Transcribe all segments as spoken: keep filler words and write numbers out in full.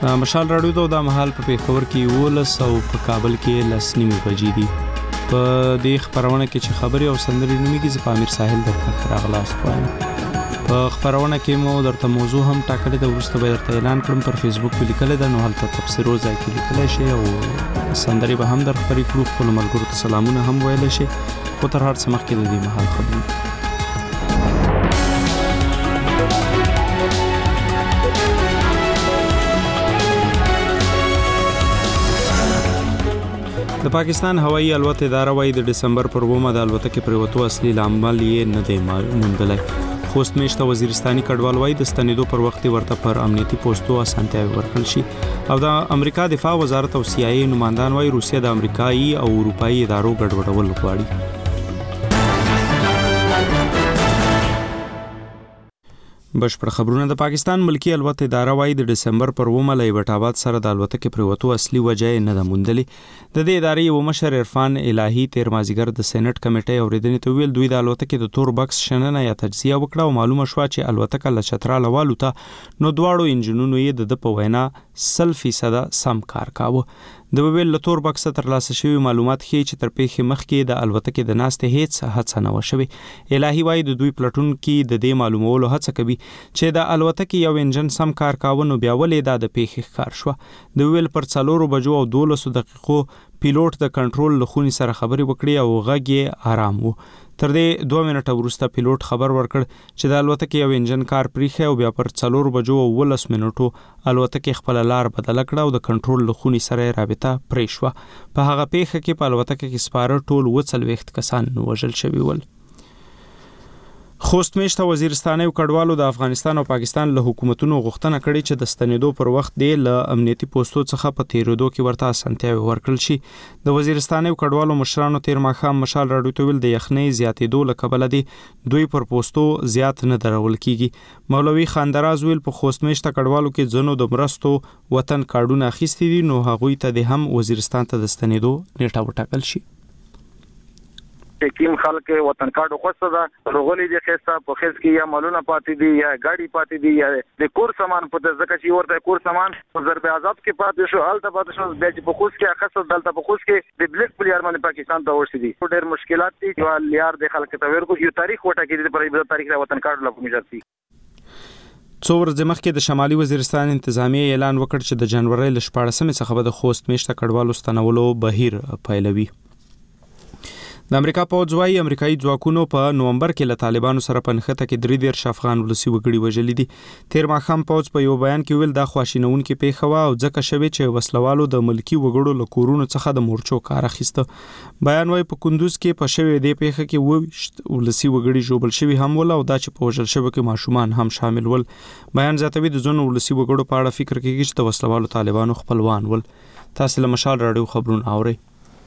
مشال راډیو ته د مهال په پیښور کې ولس او په کابل کې لس نیمې بجې دي. په دې خبرونه کې چې خبري او سندري نوميږي ز پامیر ساحل د راغلاست وایم. په خبرونه کې مو درته موضوع هم ټاکلې ده، ورسته به درته اعلان کړم. پر فیسبوک کې لیکل ده، نو هلته تفسیرو ځای کې لیکل شي او سندري به هم در خبري کړو. خپل ملګرو ته سلامونه هم ویل شي. خو تر هر څه مخکې د دې مهال خبرونه د پاکستان هوایي الوت اداره وايي د دسمبر پر اوومه د الوتکې پریوتو اصلي لامل یې نه دی موندلی. خوست میشته وزیرستاني کډوال وايي د ستنېدو پر وخت ورته پر امنیتي پوسټو اسانتیاوي ورکړل شي. او د امریکا دفاع وزارت او سی آی ای نمائندان وايي روسیه د امریکایي او اروپایي ادارو ګډوډول غواړي. بشپړ خبرونه. د پاکستان ملکی الوت اداره وايي د دسمبر پر اوومه له ایبټاباد سره د الوتکې پریوتو اصلي وجه نه ده موندلې. د دې ادارې یو مشر عرفان الهی تیر مازیګر د سېنات کمیټې اوریدنې ته ویل دوی د الوتکې د تور بکس شننه یا تجزیه وکړه او معلومه شوه چې الوتکه له چتراله والوته، نو دواړو انجنونو یې د په وینا سل فیصد سم کار کاوه. د ویل له تور بکس تر لاسه شوی معلومات ښیي چې تر پیښې مخکې د الوتکې د ناستې هیڅ هڅه نه و شوې. الهی وايي د دوی پلټون کې د دې معلومولو هڅه کوي چې د الوتکې یو انجن سم کار کاوه، نو بیا ولې دا د پیښې ښکار شوه. د ویل پر څلورو بجو او دولسو دقیقو پیلوټ د کنټرول له خونې سره خبرې وکړې او غږ یې آرام و. تر دې دوه منټه وروسته پیلوټ خبر ورکړ چې د الوتکې یو انجن کار پریښی او بیا پر څلور بجو او ولس منټو الوتکې خپل لار بدله کړه او د کنټرول له خونې سره رابطه پرې شوه. په هغه پیښه کې په الوتکه کې سپاره ټول اووه څلوېښت کسان وژل شوي ول. خوست میشته وزیرستاني کډوالو د افغانستان او پاکستان له حکومتونو غوښتنه کړې چې د ستنېدو پر وخت دی له امنیتي پوسټو څخه په تیرېدو کې ورته اسانتیاوي ورکړل شي. د وزیرستاني کډوالو مشرانو تیر ماښام مشال راډیو ته ویل د یخنۍ زیاتېدو له کبله دی دوی پر پوسټو زیات نه درول کیږي. مولوي خاندراز ویل په خوست میشته کډوالو کې ځنو د مرستو وطن کارډونه اخیستي دي، نو هغوی ته د هم وزیرستان ته د ستنېدو نیټه وټاکل شي. کیم خلک وطن کارډ خوسته ده رغولې دي خسته په خس کې یا مالونه پاتې دي یا ګاډي پاتې دي یا د کور سامان په ځکه چې ورته کور سامان په ضرب عذاب کې پاتې شو الته پاتې شو د چې په خوست کې خاصه دلته په خوست کې د بلیک پلیار باندې پاکستان ته ورسې دي. ډېر مشکلات دي چې لیار د خلک ته ورکو یو تاریخ وټه کې د پرې تاریخ د وطن کارډ لپاره مجرسي. څو ورځې مخکې د شمالي وزیرستان انتظامیه اعلان وکړ چې د جنوري له شپاړسمې څخه به د خوست میشته کډوالو ستنولو بهیر پیلوي. د امریکا پوځ وايي امریکایي ځواکونو په نومبر کې له طالبانو سره په نښته کې درې دېرش افغان ولسي وګړي وژلي دي. تیر ماښام پوځ په یو بیان کې ویل دا خواشینونکې پیښه وه او ځکه شوې چې وسلوالو د ملکي وګړو له کورونو څخه د مورچو کار اخیسته. بیان وايي په کندوز کې په شوې دې پیښه کې اووه ولسي وګړي ژوبل شوي هم ول او دا چې په وژل شوو کې ماشومان هم شامل ول. بیان زیاتوي د ځینو ولسي وګړو په اړه فکر کوي چې د وسلوالو طالبانو خپلوان ول. تاسو له مشال راډیو خبرونه اورئ.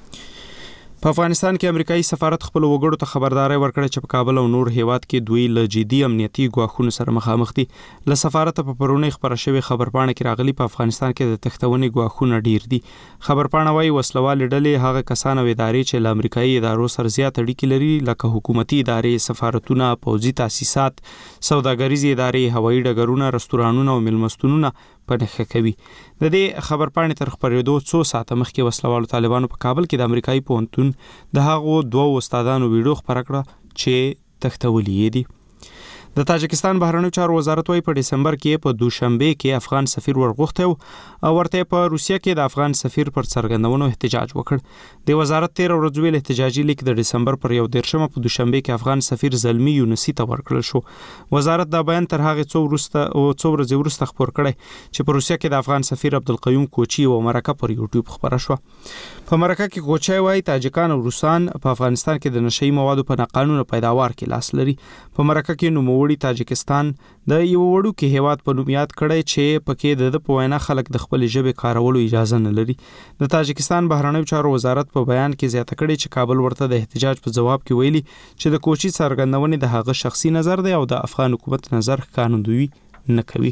په افغانستان کې امریکایي سفارت خپل وګړو ته خبرداري ورکړه چې په کابل او نور هیواد کې دوی له جدي امنیتي ګواښونو سره مخامخ دي. له سفارت په پرونی خبره شوی خبرپاڼه کې راغلي په افغانستان کې د تختونې ګواښونه ډیر دي. خبرپاڼه وايي وسلوال ډلې هغه کسان او ادارې چې له امریکایي ادارو سره زیات اړیکې لري لکه حکومتي ادارې، سفارتونه، پوځي تاسیسات، سوداګریزي ادارې، هوایي ډګرونه، رستورانونه او میلمستونونه په نښه کوي. د دې خبرپاڼې تر خبرېدو څو ساعته مخکې وسلوالو طالبانو په کابل کې د امریکایي پوهنتون د هغو دوه استادانو ویډیو خپره کړه چې تختولي دي. د تاجکستان بهرنیو چارو وزارت وايي په دسمبر کې په دوشنبه کې افغان سفیر ورغوښته او ورته په روسیه کې د افغان سفیر پر څرګندونو احتجاج وکړ. د وزارت تیر ورځ ویل احتجاجي لیک د دسمبر پر یو دیرشمه په دوشنبه کې افغان سفیر زلمی یونسی ته ورکړل شو. وزارت دا بیان تر هغه څو ورسته او څو ورځې وروسته خبر کړی چې په روسیه کې د افغان سفیر عبدالقیوم کوچی او مرکه پر یوټیوب خبره شو. په مرکه کې کوچی وايي تاجکان او روسان په افغانستان کې د نشئی موادو په ناقانونه پیداوار کې لاس لري. په مرکه کې نوموړي تاجکستان د یو وړوکي هیواد په نوم یاد کړی چې پکې د په وینا خلک د خپل ژبې کارولو اجازه نه لري. د تاجکستان بهرنیو چارو وزارت په بیان کې زیاته کړې چې کابل ورته د احتجاج په جواب کې ویلي چې د کوچی څرګندونې د هغه شخصي نظر دی او د افغان حکومت نظر قانوني نه کوي.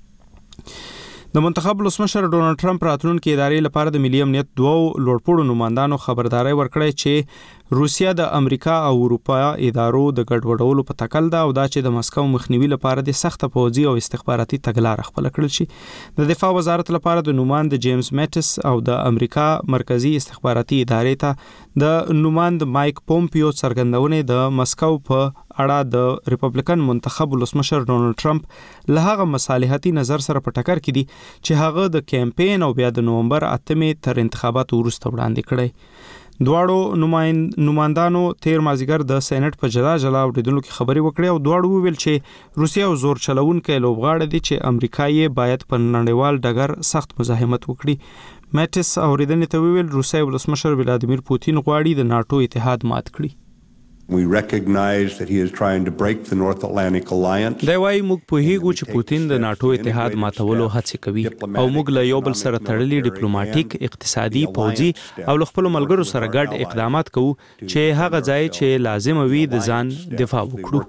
د منتخب ولسمشر ډونالد ټرمپ راتلونکي ادارې لپاره د ملي امنیت دوه لوړپوړو نمائندانو خبرداري ورکړې چې روسیا د امریکا او اروپا ادارو د ګډوډولو په تکل ده او دا چې د مسکو مخنیوي لپاره د سخت پوځي او استخباراتي تګلارې خپل کړل شي. د دفاع وزارت لپاره د نوماند جیمز میټس او د امریکا مرکزی استخباراتي ادارې ته د نوماند مایک پومپیو څرګندونه د مسکو په اړه د ریپبلیکن منتخب ولسمشر ډونالد ټرمپ له هغه مصالحتي نظر سره په ټکر کې دي چې هغه د کمپاین او بیا د نومبر اتمې تر انتخاباتو وروسته وړاندې کړی. دواړو نمائند نمائندانو تیر مازیګر د سېنات په جلا جلا وړاندې کې خبري وکړې او دواړو ویل چې روسیا او زور چلوونکو لوبغاړي دي چې امریکایي باید په نړیوال ډګر سخت مزاحمت وکړي. میټس اوریدنې ته ویل روسیا ولسمشر ولادیمیر پوتین غواړي د ناتو اتحاد مات کړي. We recognize that he is trying to break the North Atlantic Alliance. دا وايي موږ په هیګو چې پوتین د ناتو اتحاد ماتولو هڅه کوي او موږ له یو بل سره تړلي ډیپلوماټیک، اقتصادي، پوځي او خپل ملګرو سره ګډ اقدامات کوو چې هغه ځای چې لازم وي د ځان دفاع وکړو.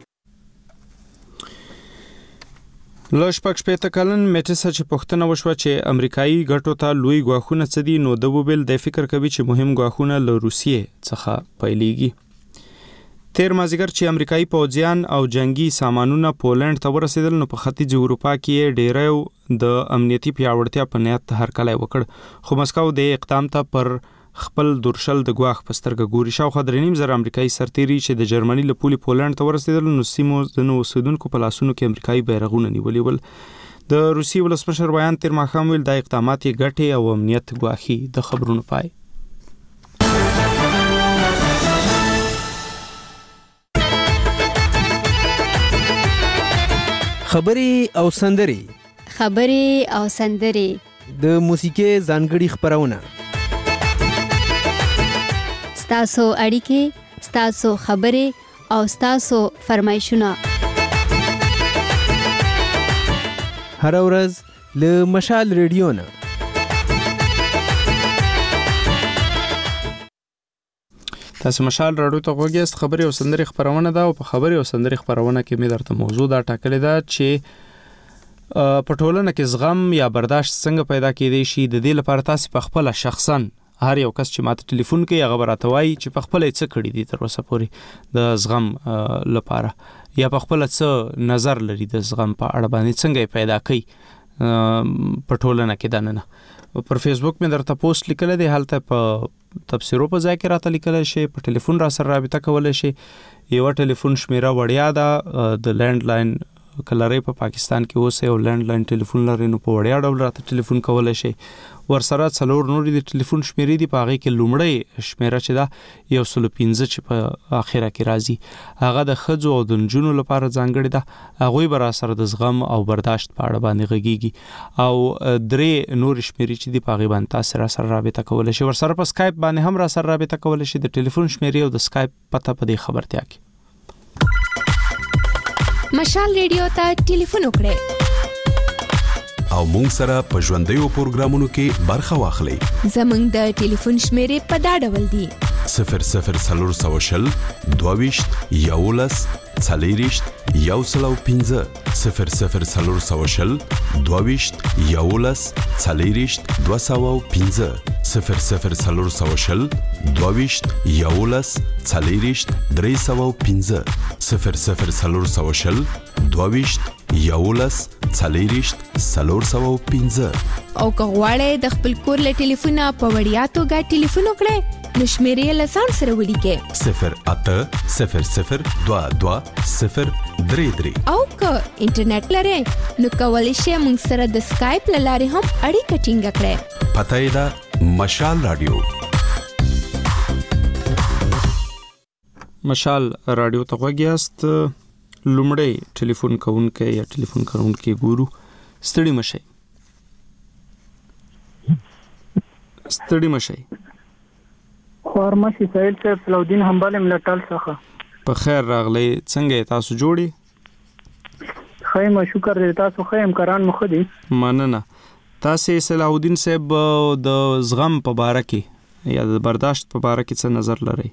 لږ پک شپته کلن میټس چې پښتنه وشو چې امریکایي ګټو ته لوی غواخونه څدي نو د وبل د فکر کوي چې مهم غواخونه له روسیې څخه پیلېږي. تیر مازیګر چې امریکایي پوځیان او جنگي سامانونه پولند ته ورسېدل نو په ختیځ اروپا کې ډېر د امنیتي پیاوړتیا په نیت هرکلی وکړ خو مسکو د اقدام ته پر خپل درشل د غواخ پسترګه ګوري. شاوخوا درې نیم زره امریکایي سرتیري چې د جرمني له پولي پولند ته ورسېدل نو سیمو د نو اوسیدونکو په لاسونو کې امریکایي بیرغونه نیولي ول. د روسي ولسمشر بیان تیر ماښام ویل د اقدامات یې ګټې او امنیت غواخي. د خبرونو پای. خبري او سندري خبري او سندري د موسیقي ځانګړي خبرونه ستاسو اړیکې ستاسو خبري او ستاسو فرمایشونه هر ورځ له مشال ریډیو نه. تاسو مشال راډیو ته غوږیاست. خبري او سندري خبرونه ده او په خبري او سندري خبرونه کې مې درته موضوع دا ټاکلې ده چې په ټولنه کې زغم یا برداشت څنګه پیدا کېدای شي. د دې لپاره تاسو په خپل شخصا هر یو کس چې ماته ټلیفون کوي هغه راته وایي چې په خپل څه کړی دي تر اوسه پورې د زغم لپاره یا په خپل څه نظر لري د زغم په اړه باندې څنګه پیدا کوي په ټولنه کې دننه. پر فیسبوک مې درته پوسټ لیکل دی هلته په تفسیرو په ځای کې راته لیکل شي په ټلیفون را سره رابطه کولای شي. یو ټلیفون شمیره وړیا ده د لینډ لاین کلرې په پاکستان کې اوسه او لینډ لاین ټلیفون لري نو په وړیا ډول راته ټلیفون کولای شي. ورسره څلور نور د ټلیفون شمیرې دي په هغه کې لومړی شمیره چې ده یو سل پنځه چې په اخره کې راځي هغه د ښځو او د نجونو لپاره ځانګړې ده. هغوی به را سره د زغم او برداشت په اړه باندې غږیږي او درې نور شمیرې چې دي په هغې باندې تاسو را سره رابطه کولی شي. ورسره په سکایپ باندې هم را سره رابطه کولی شي. د ټلیفون شمیرې او د سکایپ پته په دې خبرتیا کې. مشال ریډیو ته ټلیفون وکړئ او مونږ سره په ژوندیو پروګرامونو کې برخه واخلئ. زمونږ د ټلیفون شمیرې په دا ډول دي: صفر صفر څلور سوه شل دوه ویشت یولس څلېرویشت یو سل او پنځه صفر صفر څلور سوه شل دوه ویشت یولس څلېرویشت دوه سوه او پنځه صفر صفر څلور سوه شل دوه ویشت یولس څلېرویشت درې سوه او پنځه صفر صفر څلور سوه شل دوه ویشت یولس څلېرویشت څلور سوه او پنځه. او که غواړئ د خپل کور له ټلیفونه په وړیا توګه ټلیفون وکړئ نو شمیرې له ځان سره ولیکئ صفر اته صفر صفر دوه دوه صفر درې درې. او که انټرنیټ لرئ نو کولی شئ موږ سره د سکایپ له لارې هم اړیکه ټینګه کړئ. پته یې ده مشال راډیو. مشال راډیو ته غوږیاست. لومړی ټلیفون کوونکی یا ټلیفون کوونکی ګورو. ستړي مشئ ستړي مشئ. خورمشي سعید صاحب سلاودین همبال ملټال څخه. په خیر راغلی. څنګه تاسو جوړی؟ خیم شکر دې تاسو خیم کران مخ دي. مننه. تاسو سلاودین صاحب د زغم په باره کې یا د برداشت په باره کې څه نظر لرئ؟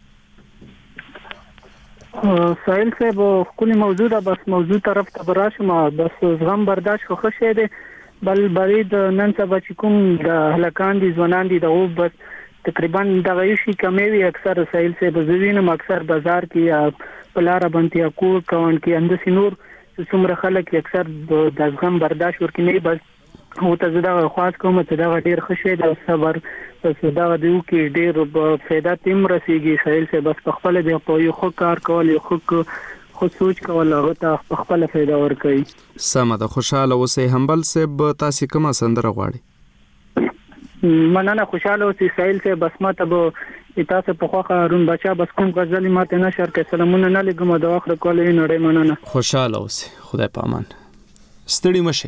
سائل صاحب خپل موضوع ده بس موضوع طرف ته براشم. بس زغم برداشت خو ښه دی بل برید نن سبا چې کوم د هلکان دي ځوانان دي دغه بس تقریبا دغه شي کمې وي اکثر سایل سے بزوینم اکثر بازار کې یا پلار باندې یا کور کون کې اندسي نور څومره خلک اکثر د زغم برداشت ورکړي بس هو ته زړه خاص کوم ته دا ډیر خوشی د صبر پس دا دیو کې ډیر فائدہ تیم رسیږي سایل سے بس په خپل د په یو خو کار کول یو خو خو سوچ کول هغه ته په خپل فائدہ ورکړي. سمه ده. خوشاله اوسې همبل صاحب تاسو کومه سندره غواړي؟ مننه. خوشاله اوسې سایل سے بس ماته به تاسو په خوا هارون بچا بس کوم غزل ماته نشر کې سلامونه نه لګم د اخر کولې نړۍ مننه. خوشاله اوسې. خدای پامان. ستړي مشه.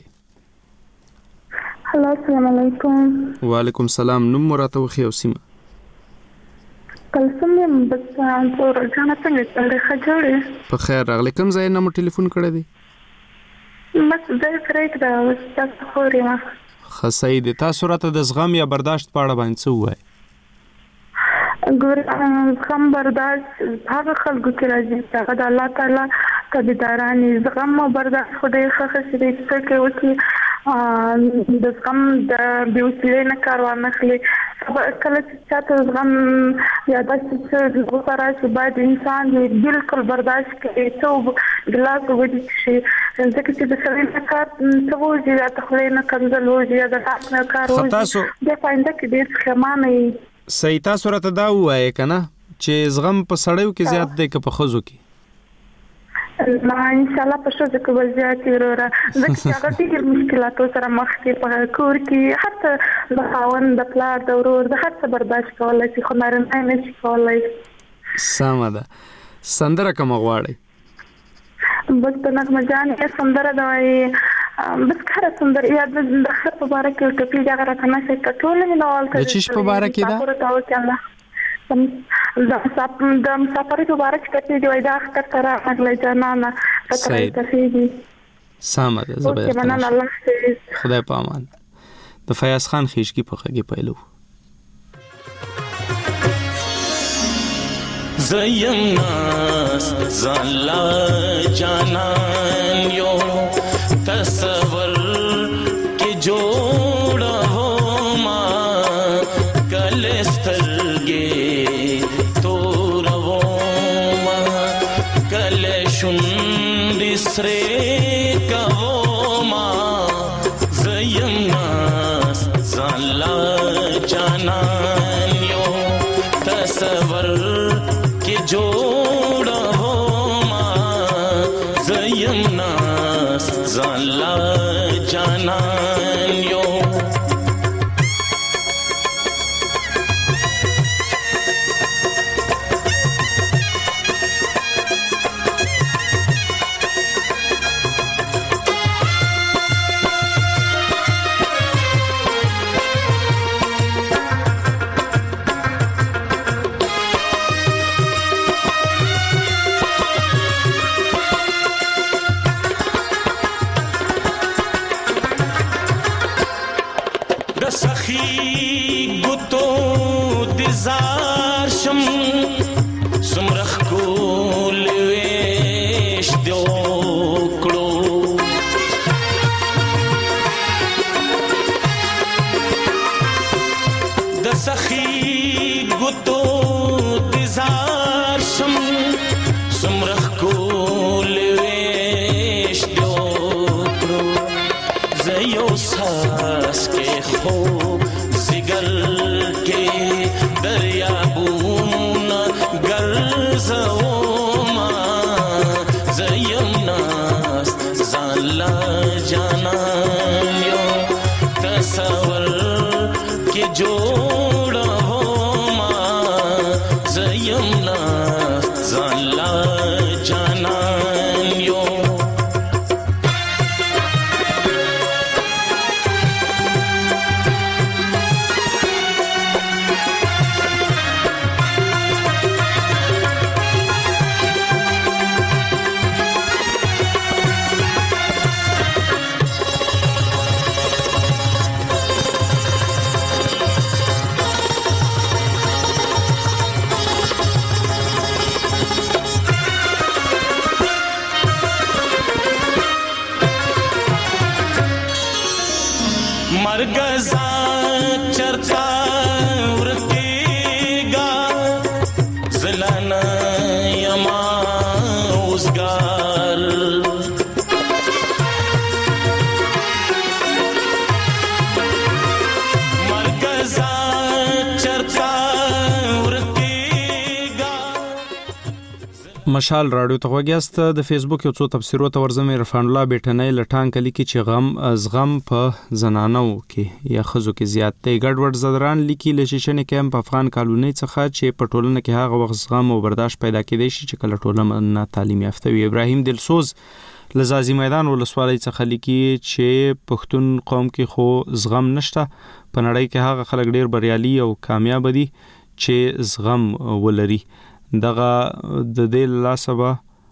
هلو السلام علیکم. وعلیکم السلام. نوم مراته وخی او سیمه؟ کلسم یم بس تور جانا څنګه څنګه خجوړې په خیر راغلی. کوم ځای نه مو ټلیفون کړی دی؟ بس ځای فریک دا اوس تاسو خوري ما خصای د تاسو راته د زغم یا برداشت په اړه باندې څه وایي؟ ګور زغم برداشت هغه خلکو کې راځي چې هغه د الله تعالی تابعداران زغم او برداشت خو ډېر ښه شي چې کې وکي د زغم د بیوسلې نه کار وانخلي کله چې چاته زغم یا داسې څه غوسه راشي باید انسان یې بالکل برداشت کړي څو ګلاس وګوري شي ځکه چې د سړي نه کار څه وځي یا تخلې نه کنځل وځي یا د لاس نه کار وځي د پاینده کې ډېر ښمانه صحیح. تاسو راته دا وایي کنه چې زغم په سړیو کې زیات دی که په ښځو کې؟ ما ان شاء الله په ښځو کې به زیات وي وروره ځکه چې هغه ډېر مشکلاتو سره مخ کې په کور کې حتی د خاوند د پلار د ورور د هر څه برداشت کولی شي خو نارینه نه شي کولی. سمه ده. سندره کومه غواړئ؟ بس د نغمه جانې سندره ده وایي بس کاره سندره یا د ښه په باره کې ټپي دغه راته نشي کټولی مې نوال د چیش په باره کې ده؟ د مسافرۍ په باره کې ټپي دی وایي دا اختر ته راغلی جانانه صحیح. سمه ده. زه به مننه. الله حافظ. خدای په امان. د فیاض خان خیشکی په غږ پیلو. زیم ناس زالا جانان یو تصور کی جوڑا ہو ماں کلسترگے تو رو ماں کلشن سرے کا وہ ماں زیم ناس زالا جانان یو تصور جوڑا ہو ماں زیم ناس زالا جانان یو مشال رادیو ته وګیاست د فیسبوک یو څو تفسیرو ته ورزم عرفان الله بیٹنۍ لټان کلی کې چې غم زغم په زنانو کې یا خزو کې زیات دی. ګډوډ زدران لیکي لشيشنې کیمپ افغان کالونی څخه چې په ټولنه کې هغه وخت زغم او برداشت پیدا کېدی شي چې کله ټولنه تعلیم یافته وي. ابراهیم دلسوز لزازي میدان ولسوالۍ څخه لیکي چې پښتون قوم کې خو زغم نشته. په نړۍ کې هغه خلک ډیر بریالي او کامیاب دي چې زغم ولري. دغه د دې لاسبه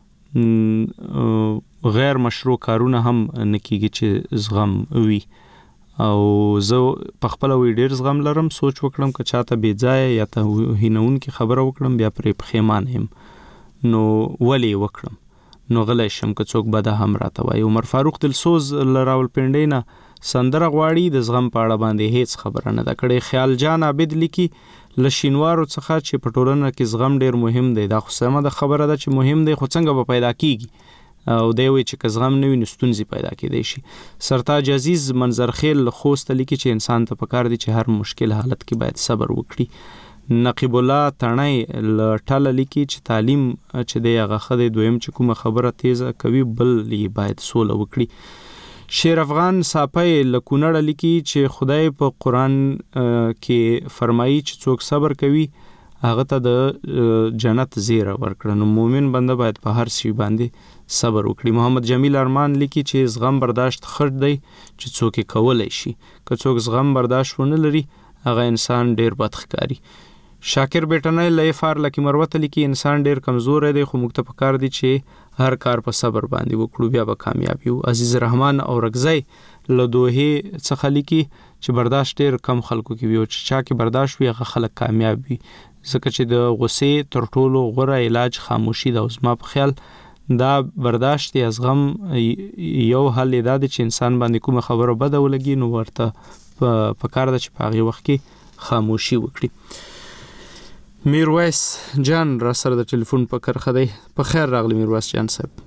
غیر مشروع کارونه هم نکیږي چې زغم وي او زه په خپل وی ډیر زغم لرم. سوچ وکړم که چاته بې ځای یا ته هینون کې خبره وکړم بیا پرې پښیمان هم نو ولی وکړم نو غلی شم که څوک بده هم راته وایي. عمر فاروق دلسوز له راولپنډۍ نه سندره غواړي د زغم په اړه باندې هیڅ خبره نه ده کړې. خیال جان عابد لیکي له شینوارو څخه چې په ټولنه کې زغم ډیر مهم دی. دا خو سمه د خبره ده چې مهم دی خو څنګه به پیدا کیږي او دی وی چې که زغم نه وي نو ستونزې پیدا کېدای شي. سرتاج عزیز منظرخیل خوست لیکي چې انسان ته پکار دی چې هر مشکل حالت کې باید صبر وکړي. نقیب الله تڼۍ لټاله لیکي چې تعلیم چې دی هغه خدای دویم چې کومه خبره تیزه کوي بل یې باید سوله وکړي. شیر افغان صاپی لکونړ لیکي چې خدای په قرآن کې فرمایي چې څوک صبر کوي هغه ته د جنت زیره ورکړه. نو مومن بنده باید په هر شي باندې صبر وکړي. محمد جمیل ارمان لیکي چې زغم برداشت خرد دی چې څوک یې کولای شي. که څوک زغم برداشت ونه لري هغه انسان ډیر بد ښکاري. شاکر بیٹنۍ لایفار لکی مروت لیکي انسان ډیر کمزور دی خو موږ ته پکار دی چې هر کار په صبر باندې وکړو بیا به کامیاب یو. عزیز رحمان او رغزی له دوه څخه لیکي چې برداشت ډیر کم خلکو کې وي او چې چا کې برداشت وي هغه خلک کامیاب وي ځکه چې د غصې تر ټولو غوره علاج خاموشي ده. اوس ما په خیال دا برداشت یا زغم یو حل دا دی چې انسان باندې کومه خبره بده ولګي نو ورته پکار ده چې په هغه وخت کې خاموشي وکړي. میرویس جان را سره د ټلیفون په کرخه دی. په خیر راغلی میرویس جان صاحب.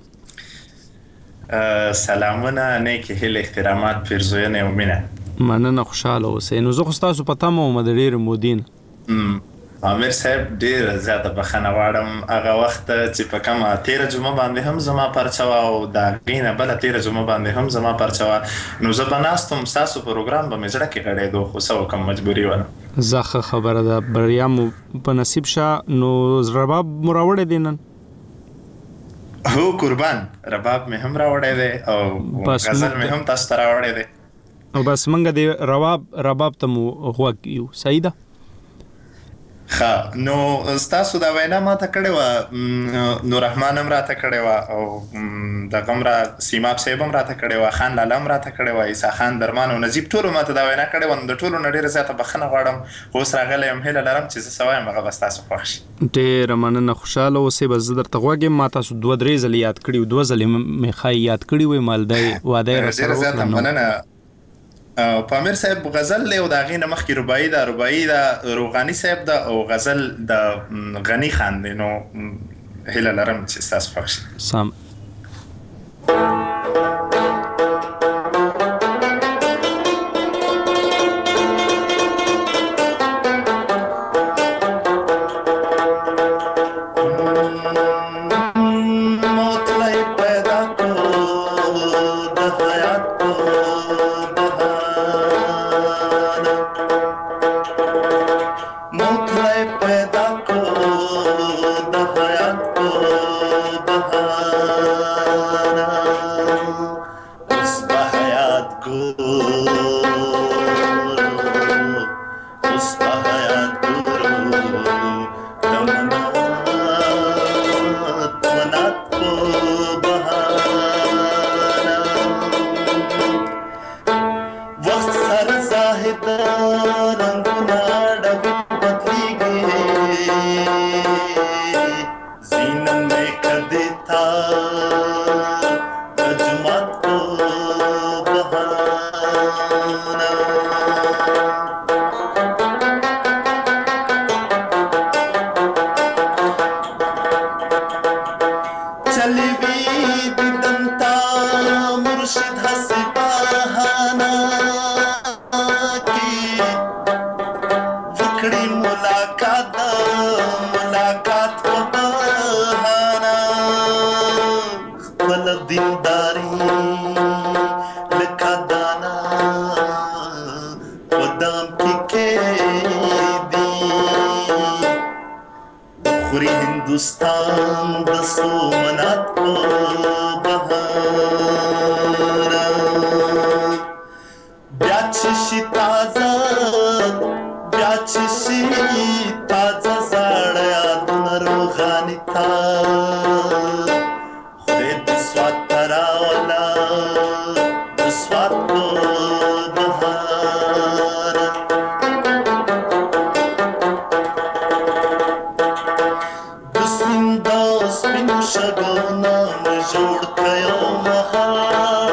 سلامونه نیکی هیله احترامات پیرزوینه او مینه. مننه خوشاله اوسئ. نو زه خو ستاسو په تمه وم د ډېرې مودې نه. امیر صاحب ډیر زیاته بخښنه غواړم هغه وخت چې په کومه تیره جمعه باندې هم زما پرچه وه او د هغې نه بله تیره جمعه باندې هم زما پرچه وه نو زه به ناست وم ستاسو پروګرام به مې زړه کې غړېدو خو څه وکړم مجبوري وه. زه ښه خبره ده بریا مو په نصیب شه. نو رباب مو راوړی دی نن؟ هو قربان رباب مې هم راوړی دی او غزل مې هم تاسو ته راوړی دی او بس موږ د رباب رباب ته مو غوږ یو. صحیح ده. ښه نو ستاسو دا وینا ماته کړې وه نور رحمان هم راته کړې وه او دغه هم را سیماب صاحب هم راته کړې وه خان لاله هم راته کړې وه عیسی خان درمان او نجیب ټولو ماته دا وینا کړې وه نو د ټولو نه ډېره زیاته بخښنه غواړم خو اوس راغلی یم هیله لرم چې زه څه وایم هغه به ستاسو خوښ شي. ډېره مننه خوشحاله اوسئ. بس زه درته غوږ یم. ما تاسو دوه درې ځلې یاد کړي دوه ځلې مې ښایي یاد کړي وی مالدی واده یې راسره وکړه. ډېره زیاته مننه. پامیر صاحب غزل له او د هغې نه مخکې رباعي ده رباعي ده روغاني صاحب ده او غزل د غني خان دی نو هیله لرم چې ستاسو خوښ شي. سم. मुलाकात मुलाकात बहाना دینداری لکه دانا ودام کی کې دی خوري هندوستان د سومنات په بهار بیا چې شي تازه بیا چې شي تازه زاړه یادونه روغاني تا خدای د سوات راولا د سوات په بهار د سپین د سپین شګونه مې جوړ کړو مهال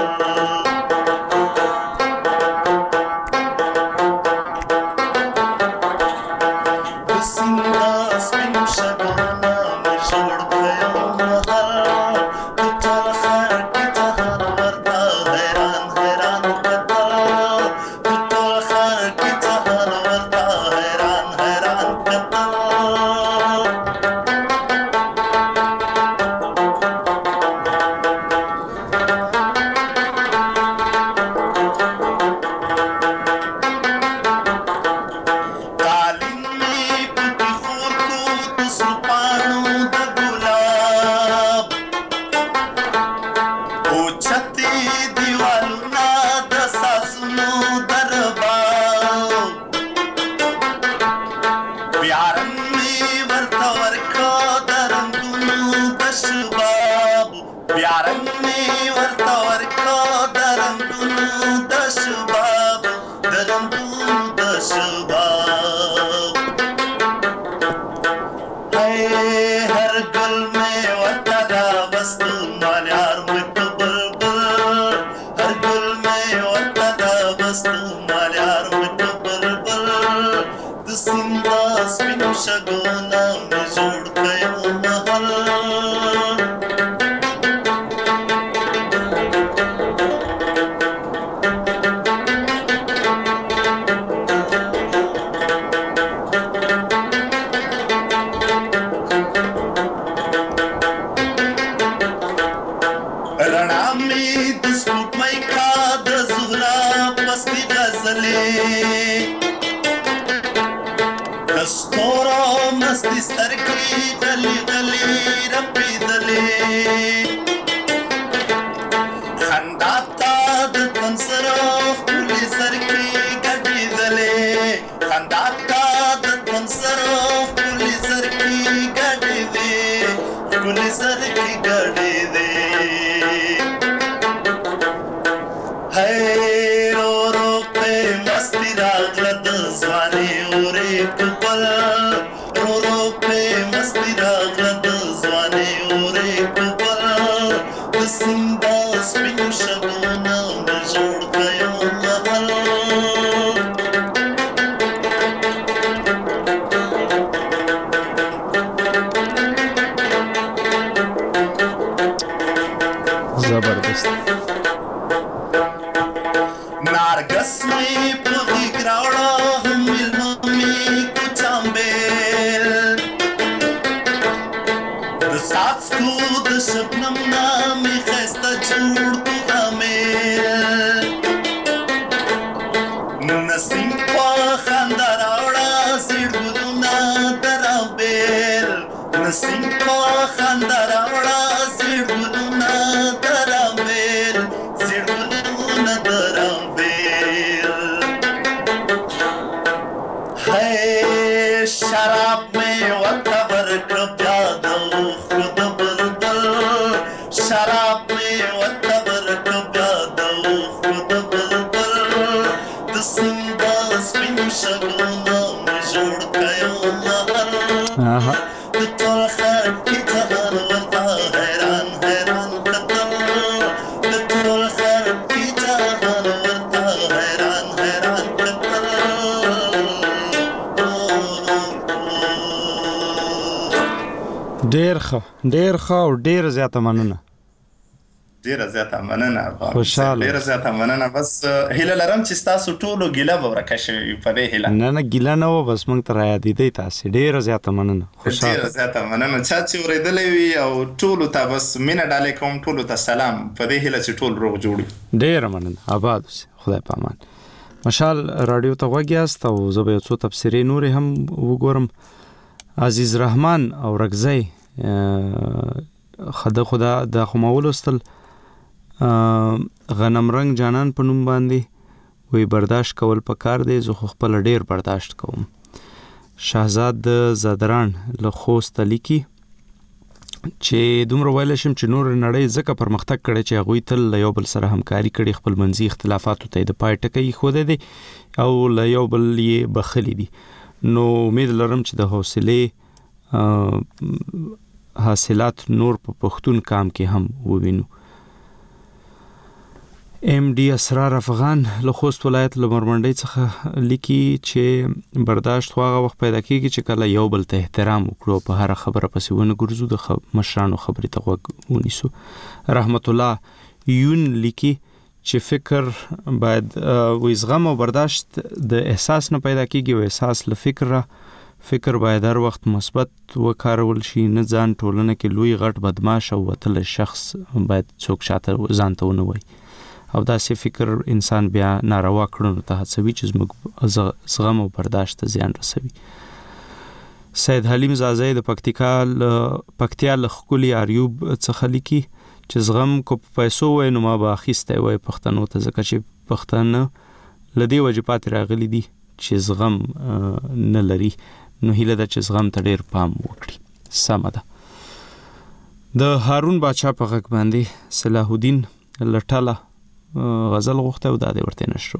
ډیر ښه ډیر ښه او ډیر زیاته مننه. ډیره زیاته مننه خوشاله ډیره زیاته مننه بس هیله لرم چې تاسو ټولو ګیله به ورکه شي په دې هیله نه نه ګیله نه و بس موږ ته رايادې دی تاسو ډیره زیاته مننه خوشاله ډیره زیاته مننه چې ورېدلې وي او ټولو ته بس مینه ډالې کوم ټولو ته سلام په دې هیله چې ټول روغ جوړ ډیره مننه آباد اوسئ خدای پامان مشال رادیو ته وګیاست او زه به څو تفسیرې نور هم وګورم عزیز رحمان او رغزی خدا خدا د خمولستل غنم رنگ جانان په نوم باندې وی برداشت کول پکار دی زه خپل ډیر برداشت کوم شاهزاد زادران له خوست لیکي چې دومره ویل شم چې نور نړۍ زکه پرمختګ کړي چې هغه تل یو بل سره همکاري کړي خپل منځي اختلافات ته د پای ټکی خو دي او له یو بل یې بخلی دي نو امید لرم چې د حوصله حاصلات نور په پښتون کام کې هم ووینو ام ډي اسرار افغان له خوست ولایت له مرمنډي څخه لیکي چې برداشت واغه وخت پیدا کیږي چې کله یو بل ته احترام وکړو په هر خبره پسې ونه ګرځو د خب... مشرانو خبرې ته وګ ونیسو رحمت الله یون لیکي چې فکر باید وزغم او برداشت د احساس نه پیدا کیږي او احساس له فکر را فکر باید هر وخت مثبت وکارول شي نه ځان ټولنه کې لوی غټ بدمعاش او وتل شخص باید څوک شاته ځان ته ونه وي او داسې فکر انسان بیا ناروا کړنو ته هڅوي چې زموږ زغم او برداشت ته زیان رسوي سید حلیم زازی د پکتیکا پکتیا له خولي اریوب څخه لیکي چې زغم کو پیسو وای نو ما به اخیسته وای پښتنو ته ځکه چې پښتانه لدی وجبات راغلي دي چې زغم نه لري نو هیله ده چې زغم ته ډیر پام وکړي سمه ده د هارون باچا په غږ باندې صلاح الدین لټاله غزل غوښته او د دې ورته نشو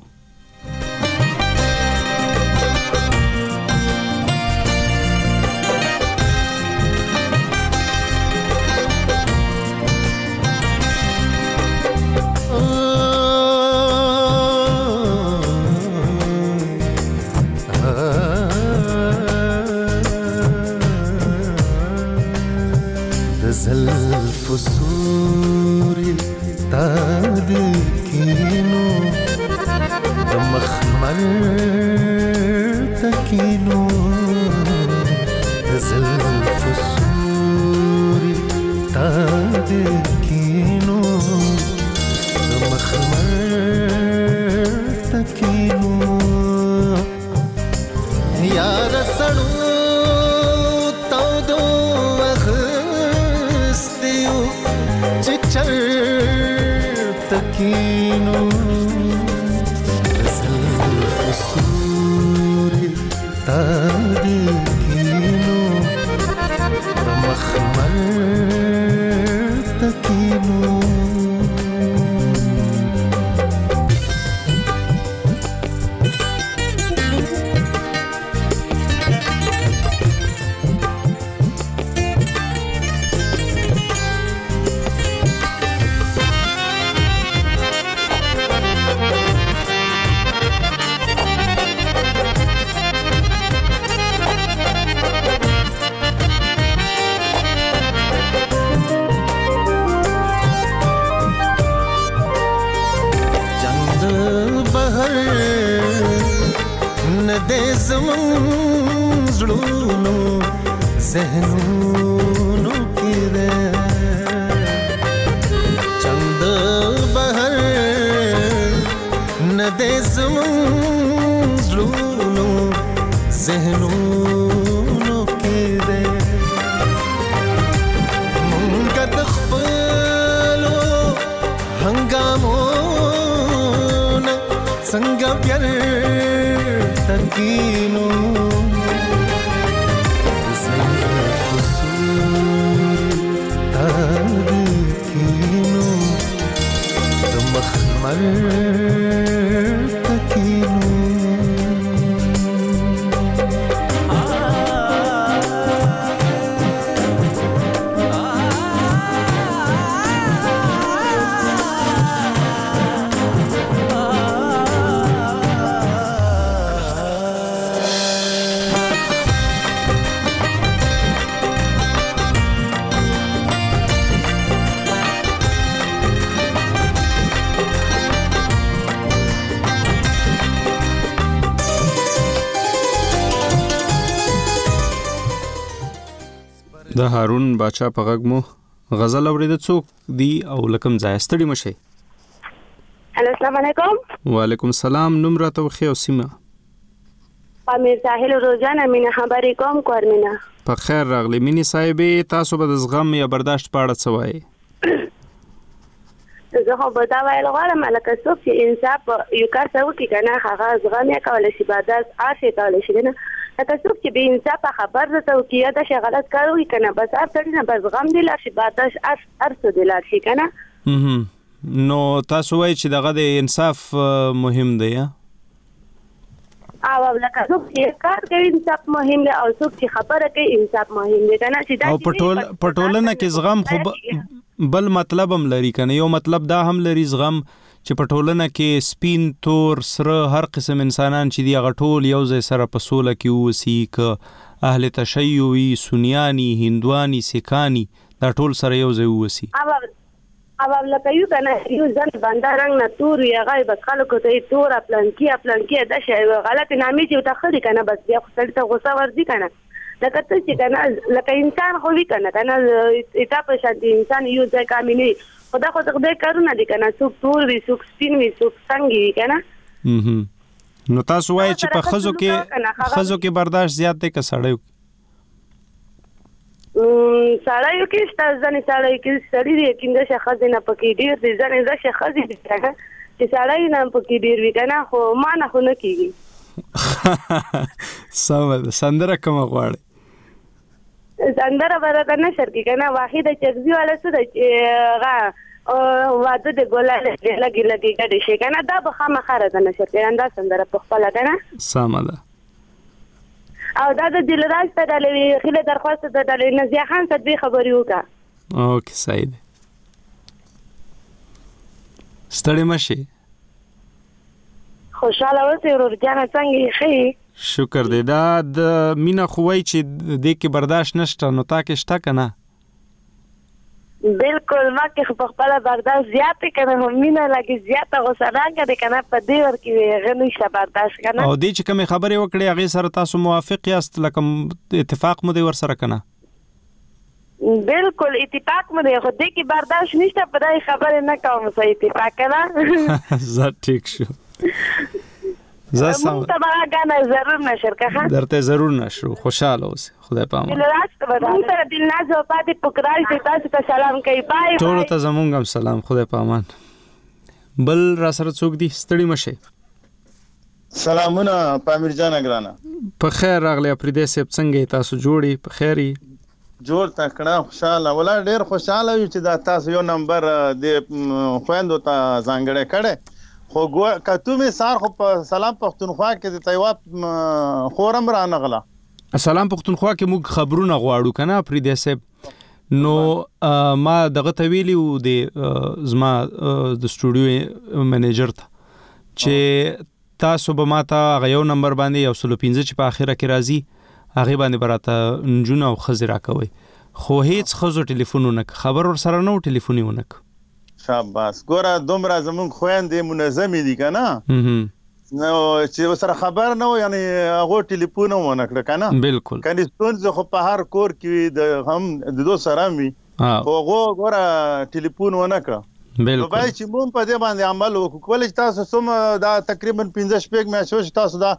زلف سوري تاد کینو د مخمر تکینو د زلف سوري تاد کینو د مخمر تکینو یار سړو تکینو زلف سوري تاد کینو مخمر تکینو زمون زړونو ذهنونو کې ده چند بهر نه دې زمون زړونو ذهنونو کې ده مونږ د خپلو هنګامو څنګه پیار تکینو زلف سوري تاد کینو د مخمر تکینو د هارون باچا په غږ مو غزل اورېده. څوک دی او لکم ځای؟ ستړي مشئ. السلام علیکم. وعلیکم السلام. نوم راته وښیه او سیمه. امیر ساحل روزانه مینه خبرې کوم کورمینا. په خیر راغلی مینې صاحبې. تاسو به د زغم یا برداشت په اړه څه وایئ؟ زه خو به دا ویل غواړم لکه څوک چې انصاف یو کار ته وکړي که نه هغه زغم یې کولی شي برداشت هر شی کولی شي که نه. لکه څوک چې بې انصافه خبر درته وکړي یا داسې غلط کار وکړي که نه بس هر سړي نه به زغم دې لاړ شي برداشت هر څه دې لاړ شي که نه. نو تاسو وایئ چې دغه د انصاف مهم دی یا؟ او لکه څوک چې کار کوي انصاف مهم دی او څوک چې خبره کوي انصاف مهم دی که نه. او په ټولنه کې زغم خو بل مطلب هم لري که نه. یو مطلب دا هم لري زغم چې په ټولنه کې سپین تور سره هر قسم انسانان چې دی هغه ټول یو ځای سره په سوله کې اوسي. که اهل تشیع وي، سنیانی، هندوانی، سیکانی، دا ټول سره یو ځای اوسي. او لکه یو که نه یو ځل بنده رنګ نه تور وي هغه بس خلکو ته یې توره پلنکیه پلنکیه داسې غلطې نامې چې ورته ښه دي که نه بس بیا خو سړي ته غوسه ورځي که نه. لکه ته چې که نه لکه انسان خو وي که نه که نه اتا په شانتي انسان یو ځای کامل وي خو دا خو د خدای کارونه دي که نه. څوک تور وي څوک سپین وي څوک څنګه وي که نه. نو تاسو وایئ چې په ښځو کې ښځو کې برداشت زیات دی که سړیو کې؟ سړیو کې شته ځینې سړیو کې سړي دي یقین داسې ښځې نه پکې ډېر دي ځینې داسې ښځې دي که نه چې سړی نه پکې ډېر وي که نه خو ما نه خو نه کېږي. سمه ده. سندره کومه غواړئ؟ سندره به راته نشر کړي که نه. واحده چغزي والا څه ده چې هغه واده د ګلالې لږې لږې ګډې شي که نه دا به خامخا راته نشر کړي دا سندره په خپله که نه. سمه ده. او دا د دلراج ته ډالې وي خیله درخواست ته ډالې نزیه خان ته دوې خبرې وکړه. اوکې صحیح دی. ستړي مشئ. خوشحاله اوسئ ورور جانه څنګه یې ښه یې؟ شکر دی. دا د مینه خو وایي چې دې کې برداشت نشته نو تا کې شته که نه؟ بالکل ما کې خو په خپله برداشت زیات دی که نه خو مینه لږې زیاته غوسه رنګه دی که نه په دې ور کې هغه نشته برداشت که نه. او دې چې کومې خبرې وکړې هغې سره تاسو موافق یاست لکه اتفاق مو دی ورسره که نه؟ بالکل اتفاق مو دی خو دې کې برداشت نشته په دې خبرې نه کوم څه اتفاق که نه. زه ټیک شو. زه سم مونږ ته به غاڼه ضرور نشر که ښه درته ضرور نشرو. خوشحاله اوسئ. خدای په امان. دلراج ته به مونږ سره دلناز وفاتې پکرای چې تاسو ته سلام کوي. بای ټولو ته زمونږ هم سلام. خدای په امان. بل را سره څوک دي؟ ستړي مشئ. سلامونه پامیر جان ګرانه. په خیر راغلی افریدی صاحب. څنګه یې تاسو جوړ یې؟ په خیر یې؟ جوړ تکړه خوشحاله ولا ډېر خوشحاله یو چې دا تاسو یو نمبر د خویندو ته ځانګړی کړی خو کتو مې سار خو په سلام پښتونخوا کې د تیواب خورم را نغله. سلام پښتونخوا کې موږ خبرونه غواړو که نه افریدی صاحب. نو ما دغه ته ویلي و د زما د سټوډیو منیجر ته چې تاسو به ما ته هغه یو نمبر باندې یو سلو پنځه چې په اخره کې راځي هغې باندې به راته نجونه او ښځې راکوئ خو هیڅ ښځو ټلیفون ونه که خبر ورسره نه و ټلیفون یې ونه که. شاباس. ګوره دومره زمونږ خویندې منظمې دي که نه نو چې ورسره خبر نه و یعنې هغو ټلیفون هم ونه کړه که نه. بالکل. کنې ستونزې خو په هر کور کې وي هم د دو سره هم وي خو هغو ګوره ټلیفون ونه کړه. بالکل. نو باید چې مونږ په دې باندې عمل وکړو. کولی چې تاسو څومره دا تقریبا پنځه شپږ میاشتې چې تاسو دا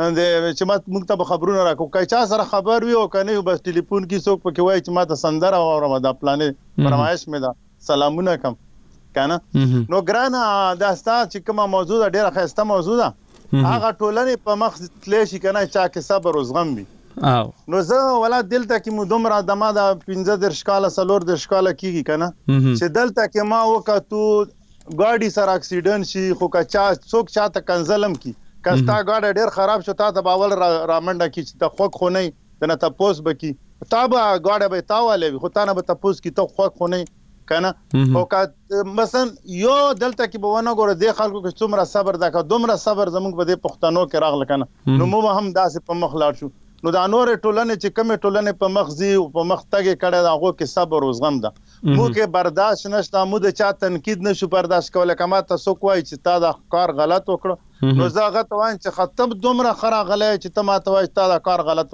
چې ما موږ ته به خبرونه راکړو که چا سره خبر وي او که نه وي بس ټلیفون کې څوک پکې وایي چې ما ته سندره واورم دا پلانې فرمایش مې ده سلامونه کم که نه. نو ګرانه دا ستا چې کومه موضوع ده ډېره ښایسته موضوع ده هغه ټولنې په مخ تللی شي که نه چا کې صبر و زغم وي. نو زه ولا دلته کې مو دومره د ما د پنځه دېرش کاله څلور دېرش کاله کېږي که نه چې دلته کې ما وکتو ګاډي سره اکسیډنټ شي خو که چا څوک چاته کنځلم کي که ستا ګاډی ډېر خراب شو تا ته به اول رامنډه کړي چې ته خوږ خو نه یې د نه تپوس به کړي تا به ګاډی به یې تا والی وي خو تا نه به تپوس کړي ته خوږ خو نه یې که نه. او که مثلا یو دلته کې به ونه ګوره دې خلکو کې څومره صبر ده که دومره صبر زموږ په دې پښتنو کې راغله که نه نو موږ به هم داسې په مخ لاړ شو. نو دا نورې ټولنې چې کومې ټولنې په مخ ځي او په مخ تګ یې کړی د هغو کې صبر او زغم ده. موږ کې برداشت نشته موږ د چا تنقید نشو برداشت کولی که ما ته څوک وایي چې تا دا کار غلط وکړه نو زه هغه ته وایم چې خطب دومره ښه راغلی چې ته ما ته وایي چې تا دا کار غلط وکړه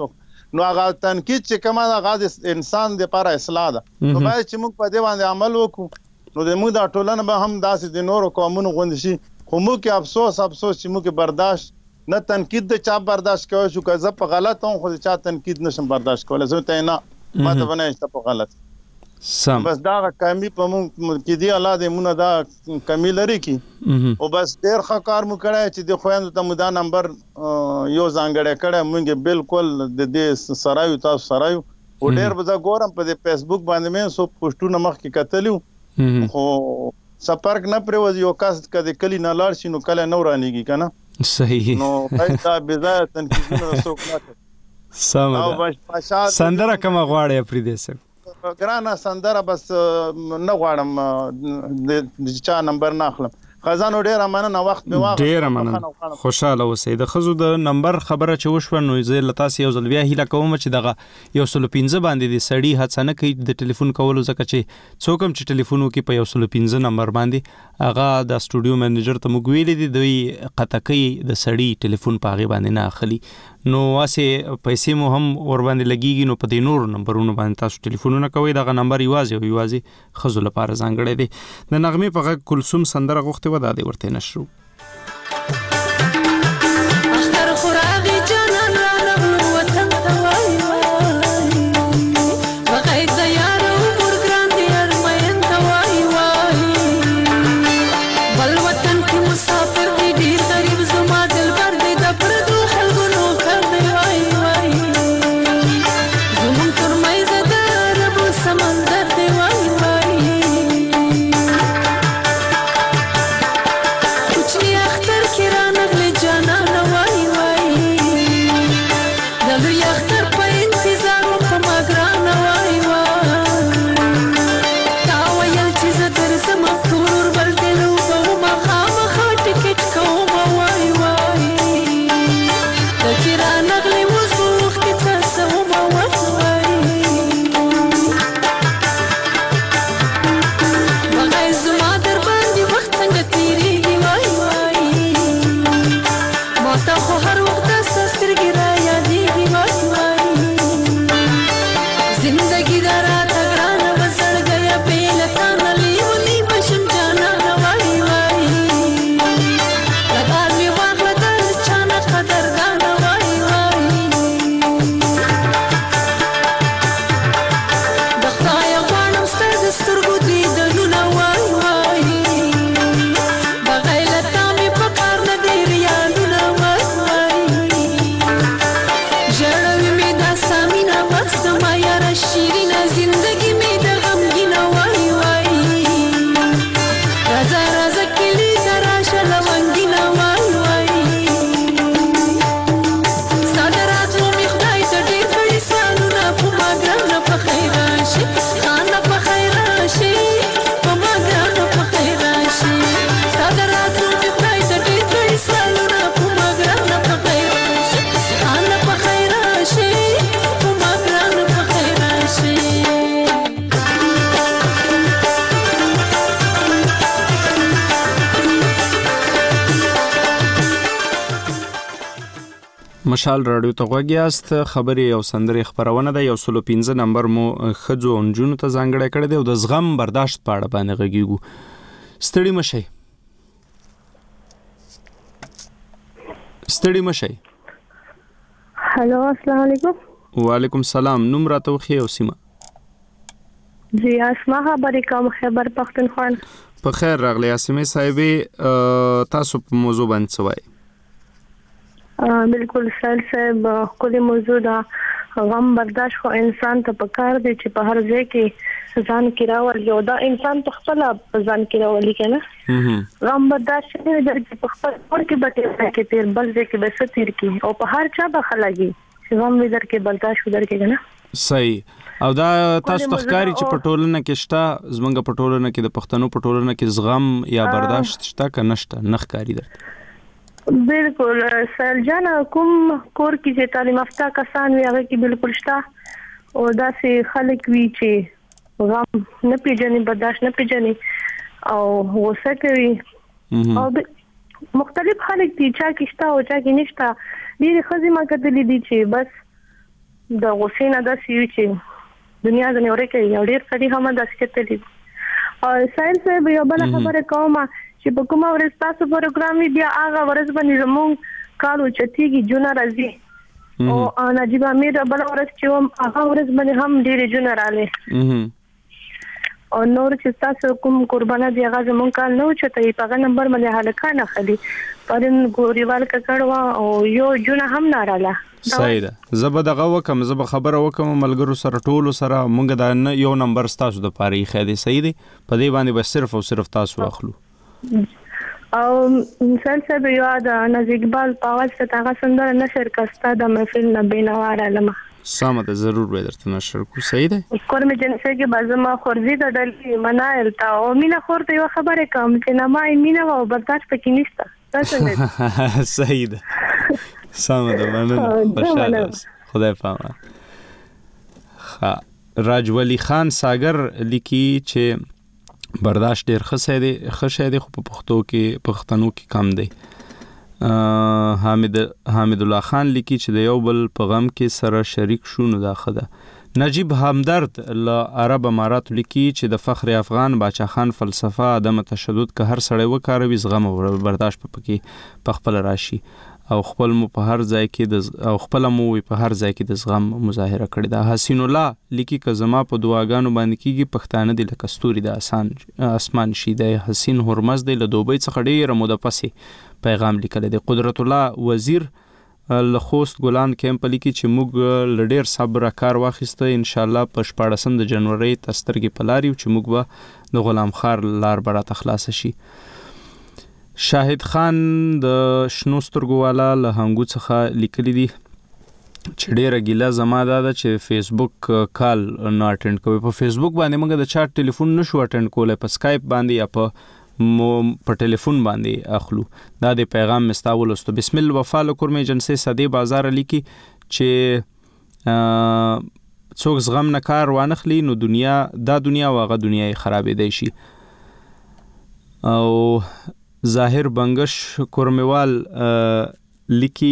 نو هغه تنقید چې کومه هغه د انسان د لپاره اصلاح ده نو باید چې موږ په دې باندې عمل وکړو نو د موږ د ټولنه به هم داسې د نورو قومونو غوندې شي خو موږ کې افسوس افسوس چې موږ برداشت نه تنقید د چا برداشت کوي شو که زه په غلط هم خو د چا تنقید نشم برداشت کولی زه ته نه ما ته به نه شته په غلط سم بس دا کمی په موږ کې دی الله دې مونږ دا کمی لري کی او بس ډېر ښه کار مو کړی چې د خویندو ته مو دا نمبر یو ځانګړی کړی موږ بالکل د دې سره یو تاسو سره یو او ډېر به زه ګورم په د فیسبوک باندې مې څو پوسټونه مخکې کتلي خو سپارک نه پرېوځي یو کس که د کلي نه لاړ شي نو کله نه ورانېږي که نه صحیح نو باید دا بېځایه تنقیدونه څوک نه کوي سمه ده سندره کومه غواړې افریدی صاحب ګرانه سندره بس نه غواړم د چا نمبر نه اخلم خزانو ډېره مننه وخت مې واخیست ډېره مننه خوشحاله اوسئ د ښځو د نمبر خبره چې وشوه نو زه له تاسې یو ځل بیا هیله کوم چې دغه یو سلو پنځه باندې د سړي هڅه نه کوي د ټلیفون کولو ځکه چې څوک هم چې ټلیفون وکړي په یو سلو پنځه نمبر باندې هغه د سټوډیو منیجر ته موږ ویلي دي دوی قطع کوي د سړي ټلیفون په هغې باندې نه اخلي نو واسې پیسې مو هم ور باندې لګیږي نو په دې نورو نمبرونو باندې تاسو ټلیفونونه کوئ دغه نمبر یوازې او یوازې ښځو لپاره ځانګړی دی د نغمې په غږ کلثوم سندره غوښتې وه دا دی ورته نشرو مشال رادیو ته غوږ یاست خبرې او سندرې خبرونه ده یو سلو پنځه نمبر مو ښځو او نجونو ته ځانګړی کړی دی او د زغم برداشت په اړه باندې غږیږو ستړي مه شئ ستړي مه شئ هلو السلام علیکم وعلیکم السلام نوم راته وښیئ او سیمه جی اسما خبرې کوم خیبر پښتونخوا په خیر راغلی اسمه صاحبې تاسو په موضوع باندې څه وایئ بالکل سر صاحب کلی موضوع دا غم برداشت خو انسان ته پکار دی چې په هر ځای کې ځان کې راول یو دا انسان ته خپل ځان کې راولي کنه غم برداشت نه دی چې په خپل ور کې بټه کې تیر بل ځای کې بس تیر کې او په هر چا به خلاږي چې غم ودر کې برداشت ودر کې کنه صحیح او دا تاسو تخکاری چې په ټولنه کې شته زمونږ په ټولنه کې د پښتنو په ټولنه کې زغم یا برداشت شته که نشته نخکاری درته بالکل سرجان کوم کور کې چې تعلیم یافته کسان وي هغه کې بالکل شته او داسې خلک وي چې غم نه پیژني برداشت نه پیژني او غوسه کوي او مختلف خلک دي چا کې شته او چا کې نشته ډېرې ښځې ما کتلې دي چې بس د غوسې نه داسې وي چې دنیا ځنې ورکه یو ډېر سړي هم داسې کتلی او سایل صاحب یو بله خبره کومه چې په کومه ورځ تاسو پروګرام وي بیا هغه ورځ باندې زموږ کال اوچتېږي جونه راځي او نجیب امیر بله ورځ چې وم هغه ورځ باندې هم ډېرې جونه رالې او نور چې تاسو کوم قربانه دی هغه زموږ کال نه اوچتوي په هغه نمبر باندې هلکان اخلي پرون ګوریوال ککړ او یو جونه هم نه راله صحیح ده زه به دغه وکم زه به خبره وکم ملګرو سره ټولو سره مونږ دا یو نمبر ستاسو د پاره یې خېدي صحیح دی په دې باندې به صرف او صرف تاسو اخلو او مثال څه یو د نزیک بال پاوځ ته هغه سندره نشر کستا د محفل نه بینواره لمه سمه ده ضرور به درته نشر کو صحیح ده کورمه جنسه کې بازما خورزي د ډلې منایل تا او مینا خورته یو خبره کوم چې نه ما مینا او برداشت پکې نشته تاسو صحیح ده سمه ده مننه خوشاله خدای پامان خا راجولی خان ساگر لیکي چې برداشت ډیر خسه دی خشه دی خو په پښتو کې پښتنو کې کم دی حامد حامد الله خان لیکي چې د یو بل په غم کې سره شریک شو نو دا خده نجیب همدرد له عرب امارات لیکي چې د فخر افغان باچا خان فلسفه عدم تشدد که هر سړی وکاروي زغم او برداشت پکې په خپل راشي او خپل مو په هر ځای کې د او خپل مو په هر ځای کې د زغم مظاهره کړې ده حسین الله لیکي که زما په دعاګانو باندې کېږي پښتانه د لکستوري د آسان اسمان شي د حسین هرمز د لدوبۍ څخه ډېر موده پسې پیغام لیکل دی قدرت الله وزیر له خوست ګلان کیمپ لیکي چې موږ لډیر صبر کار واخیسته ان شاء الله په شپاړسم د جنوري تسترګي پلاری چې موږ به د غلام خار لار برات خلاص شي شاهد خان د شنو سترګو والا له هنګو څخه لیکلي دي چې ډیره ګیله زما دا ده چې فیسبوک کال نه اټینډ کوي په فیسبوک باندې موږ د چا ټلیفون نشو اټینډ کولای په سکایپ باندې یا په مو په ټلیفون باندې اخلو دا د پیغام مستاولستو بسم الله وفا لکرم ایجنسی صدی بازار لیکي چې څوک زغم نه کار وانخلی نو دنیا دا دنیا واغه دنیا خرابې دی شي او ظاهر بنگش کورمیوال لیکي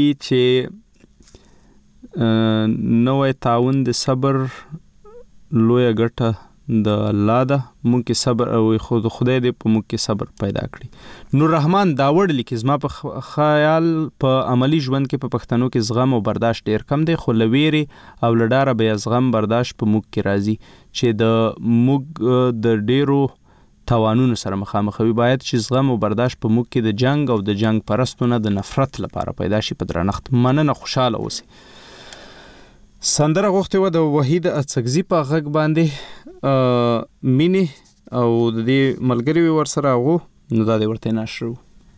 چې نوې تعاون د صبر لوی ګټه د الله ده مونږ کې صبر او خود خدای دې په مونږ کې صبر پیدا کړي نور رحمان داوړ لیکي زما په خیال په عملی ژوند کې په پښتنو کې زغم او برداشت ډیر کم دی خو لويري او لډاره به زغم برداشت په مونږ کې راځي چې د مونږ د ډیرو توانونو سره مخامخ وي باید چې زغم او برداشت په مونږ کې د جنگ او د جنگ پرستونه د نفرت لپاره پیدا شي په درنښت مننه خوشاله اوسئ سندره غوښتې و د وحید اڅکزي په غږ باندې مینی او د دې ملګری ور سره غو نو دا دې ورته نشرو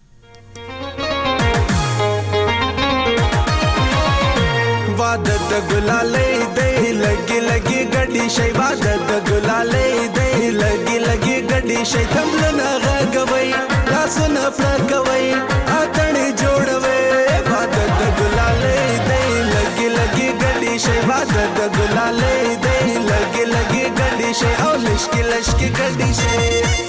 واده د ګلالې دی لګي لګي ګډي شي واده د ګلالې دی لګي لګي ګډي شي تملنا غږوي لاسونه پړکوي اتڼ جوړوي واده د ګلالې دی لګي لګي ګډي شي واده د ګلالې دی لګي لګي ګډي شي او لشکي لشکي ګډي شي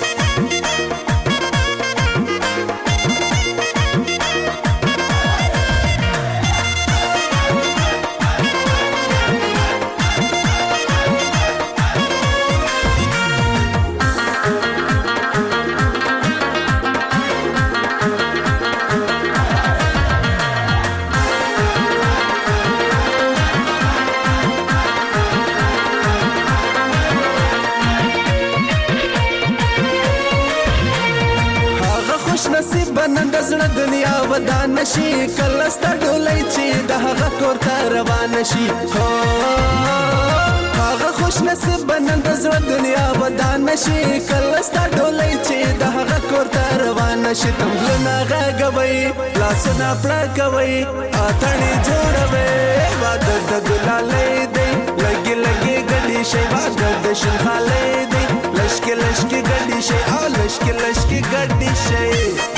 زړه دنیا ودان شي کله ست ډولای چې د هغه کور ته روان شي هو هغه خوش نصیب نن د زړه دنیا ودان شي کله ست ډولای چې د هغه کور ته روان شي تملنا غږوي لاسونه پړکوي اتڼ جوړوي واده د ګلالې دی لګي لګي ګډي شي واده د شنخالې دی لشکي لشکي ګډي شي او لشکي لشکي ګډي شي